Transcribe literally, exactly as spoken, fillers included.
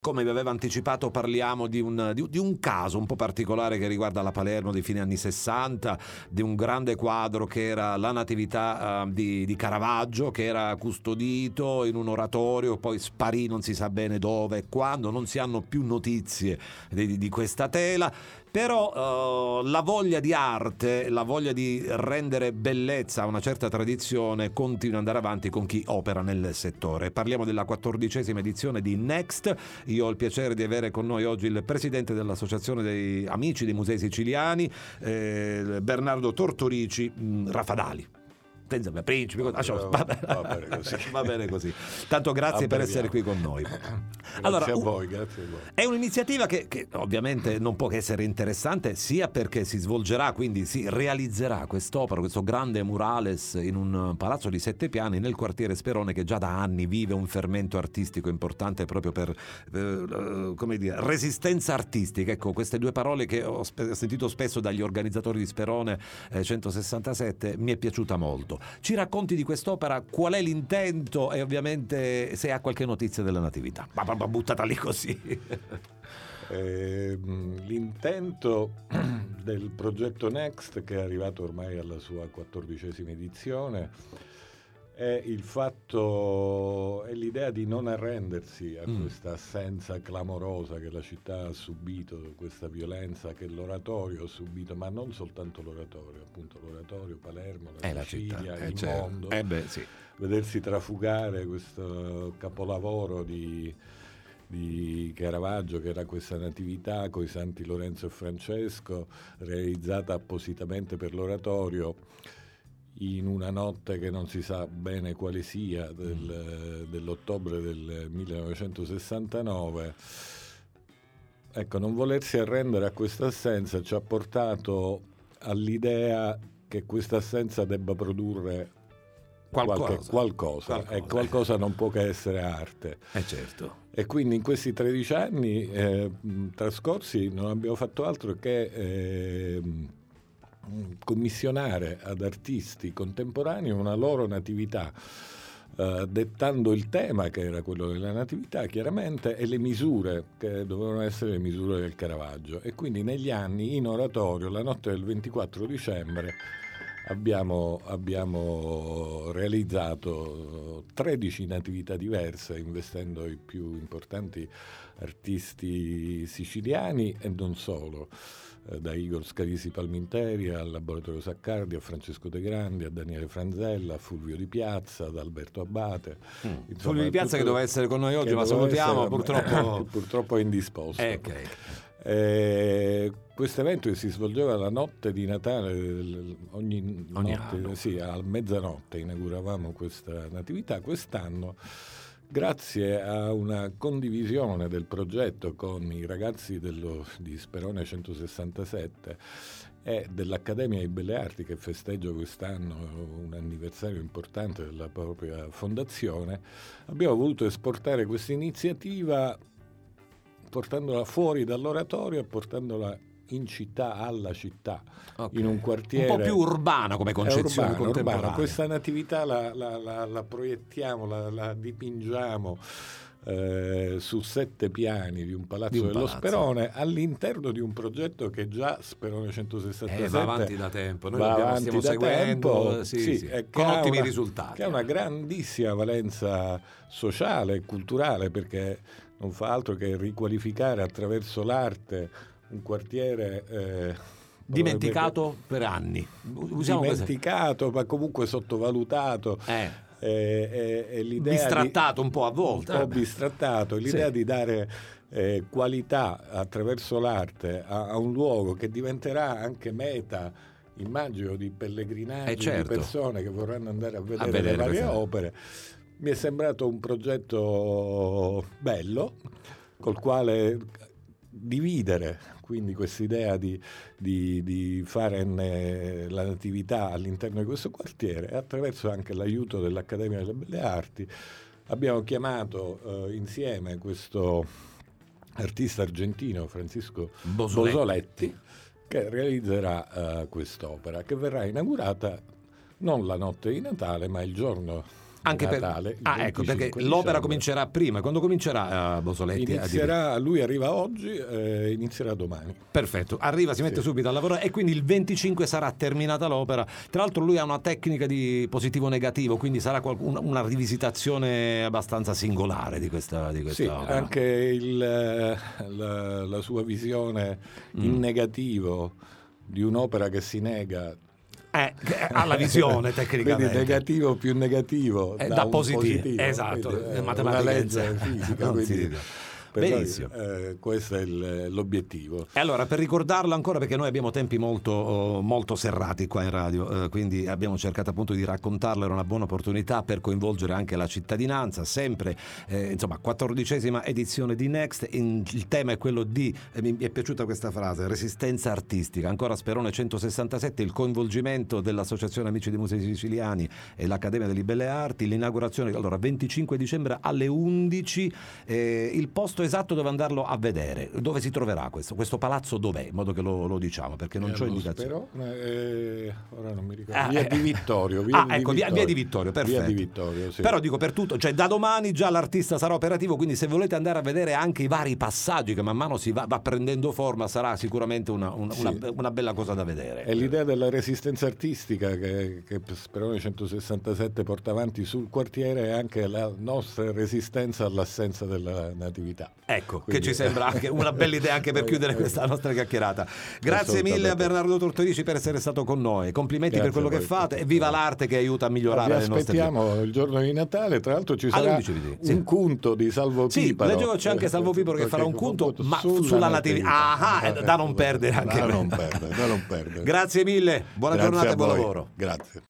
Come vi avevo anticipato, parliamo di un, di, di un caso un po' particolare che riguarda la Palermo dei fine anni sessanta, di un grande quadro che era la Natività uh, di, di Caravaggio, che era custodito in un oratorio, poi sparì non si sa bene dove e quando, non si hanno più notizie di, di questa tela. Però uh, la voglia di arte, la voglia di rendere bellezza a una certa tradizione continua ad andare avanti con chi opera nel settore. Parliamo della quattordicesima edizione di Next. Io ho il piacere di avere con noi oggi il presidente dell'Associazione dei Amici dei Musei Siciliani, eh, Bernardo Tortorici mh, Rafadali. Pensa, principe, va, va, va, va, bene così. va bene così. Tanto grazie per essere qui con noi. Grazie allora, a voi, grazie a voi. È un'iniziativa che, che ovviamente non può che essere interessante, sia perché si svolgerà, quindi si realizzerà quest'opera, questo grande murales in un palazzo di sette piani nel quartiere Sperone, che già da anni vive un fermento artistico importante proprio per, eh, come dire, resistenza artistica. Ecco, queste due parole che ho spe- sentito spesso dagli organizzatori di Sperone eh, centosessantasette, mi è piaciuta molto. Ci racconti di quest'opera, qual è l'intento e ovviamente se ha qualche notizia della Natività. Ma, ma, ma buttata lì così. Eh, l'intento del progetto Next, che è arrivato ormai alla sua quattordicesima edizione, è il fatto, è l'idea di non arrendersi a mm. questa assenza clamorosa che la città ha subito, questa violenza che l'oratorio ha subito, ma non soltanto l'oratorio, appunto l'oratorio, Palermo, la è Sicilia, la il certo. mondo, eh beh, sì. Vedersi trafugare questo capolavoro di, di Caravaggio, che era questa Natività con i santi Lorenzo e Francesco, realizzata appositamente per l'oratorio, in una notte che non si sa bene quale sia, del, dell'ottobre del millenovecentosessantanove. Ecco, non volersi arrendere a questa assenza ci ha portato all'idea che questa assenza debba produrre qualcosa, qualche, qualcosa. qualcosa. E qualcosa non può che essere arte. Eh certo. E quindi in questi tredici anni eh, trascorsi non abbiamo fatto altro che eh, commissionare ad artisti contemporanei una loro natività, eh, dettando il tema, che era quello della natività chiaramente, e le misure, che dovevano essere le misure del Caravaggio. E quindi negli anni in oratorio, la notte del ventiquattro dicembre, abbiamo, abbiamo realizzato tredici natività diverse, investendo i più importanti artisti siciliani e non solo, da Igor Scalisi Palminteri al Laboratorio Saccardi, a Francesco De Grandi, a Daniele Franzella, a Fulvio Di Piazza, ad Alberto Abbate. Mm. Insomma, Fulvio Di Piazza tutto, che doveva essere con noi oggi, ma salutiamo, essere, purtroppo purtroppo è indisposto. Eh, okay. eh, questo evento che si svolgeva la notte di Natale, ogni, ogni notte, anno. Sì, a mezzanotte inauguravamo questa natività. Quest'anno, grazie a una condivisione del progetto con i ragazzi dello, di Sperone centosessantasette e dell'Accademia di Belle Arti, che festeggia quest'anno un anniversario importante della propria fondazione, abbiamo voluto esportare questa iniziativa portandola fuori dall'oratorio e portandola in città, alla città, okay. In un quartiere un po' più urbana come concezione urbano, contemporanea. Urbano. Questa natività la, la, la, la proiettiamo, la, la dipingiamo eh, su sette piani di un palazzo di un dello palazzo. Sperone, all'interno di un progetto che già Sperone centosessantasette eh, va avanti da tempo, noi va abbiamo, avanti stiamo da seguendo tempo, sì, sì, sì, e con ottimi una, risultati. Che ha una grandissima valenza sociale e culturale, perché non fa altro che riqualificare attraverso l'arte un quartiere eh, dimenticato per anni, usiamo dimenticato questa... ma comunque sottovalutato, eh. e, e, e l'idea bistrattato di, un po' a volte, un po' bistrattato, l'idea sì. di dare eh, qualità attraverso l'arte a, a un luogo che diventerà anche meta, immagino, di pellegrinaggi, eh certo. di persone che vorranno andare a vedere, a vedere le varie questa... opere. Mi è sembrato un progetto bello, col quale dividere quindi questa idea di, di, di fare ne, la natività all'interno di questo quartiere, e attraverso anche l'aiuto dell'Accademia delle Belle Arti abbiamo chiamato eh, insieme questo artista argentino, Francisco Bosoletti, Bosoletti che realizzerà eh, quest'opera, che verrà inaugurata non la notte di Natale, ma il giorno Anche Natale. Per... Ah, ecco, perché l'opera dicembre. comincerà prima. Quando comincerà uh, Bosoletti? Inizierà, lui arriva oggi e eh, inizierà domani. Perfetto, arriva, si mette sì. subito a lavorare e quindi il venticinque sarà terminata l'opera. Tra l'altro lui ha una tecnica di positivo-negativo, quindi sarà qualcun, una rivisitazione abbastanza singolare di questa, di questa sì, opera. Anche il, la, la sua visione mm. in negativo di un'opera che si nega Eh, ha la visione tecnicamente. Quindi negativo più negativo eh, da, da positivo. positivo. Esatto, quindi, eh, matematica una legge fisica. Quindi, benissimo. Noi, eh, questo è il, l'obiettivo. E allora, per ricordarlo ancora, perché noi abbiamo tempi molto, molto serrati qua in radio, eh, quindi abbiamo cercato appunto di raccontarlo, era una buona opportunità per coinvolgere anche la cittadinanza, sempre eh, insomma quattordicesima edizione di Next. In, il tema è quello di, eh, mi è piaciuta questa frase, resistenza artistica, ancora Sperone centosessantasette, il coinvolgimento dell'Associazione Amici dei Musei Siciliani e l'Accademia delle Belle Arti, l'inaugurazione allora venticinque dicembre alle undici, eh, il posto esatto dove andarlo a vedere, dove si troverà questo, questo palazzo dov'è, in modo che lo, lo diciamo, perché non eh, c'ho indicazione. Eh, ora non mi ricordo. Ah, via eh, di Vittorio. Via ah, di ecco, Vittorio. via di Vittorio, perfetto. Via di Vittorio, sì. Però dico per tutto, cioè da domani già l'artista sarà operativo, quindi se volete andare a vedere anche i vari passaggi che man mano si va, va prendendo forma, sarà sicuramente una, una, sì. una, una bella cosa da vedere. È l'idea della resistenza artistica che, che Sperone centosessantasette porta avanti sul quartiere e anche la nostra resistenza all'assenza della natività. Ecco, quindi... che ci sembra anche una bella idea anche per chiudere questa nostra chiacchierata. Grazie mille a Bernardo Tortorici per essere stato con noi. Complimenti Grazie per quello che fate e viva l'arte che aiuta a migliorare vi le nostre vite. Aspettiamo il giorno di Natale, tra l'altro ci sarà un sì. cunto di Salvo Piparo. Sì, leggevo c'è anche Salvo Piparo che farà un cunto, ma sulla, sulla natività. Ah, ah, da non perdere anche da non perdere, da non perdere. Grazie mille, buona Grazie giornata e buon lavoro. Grazie.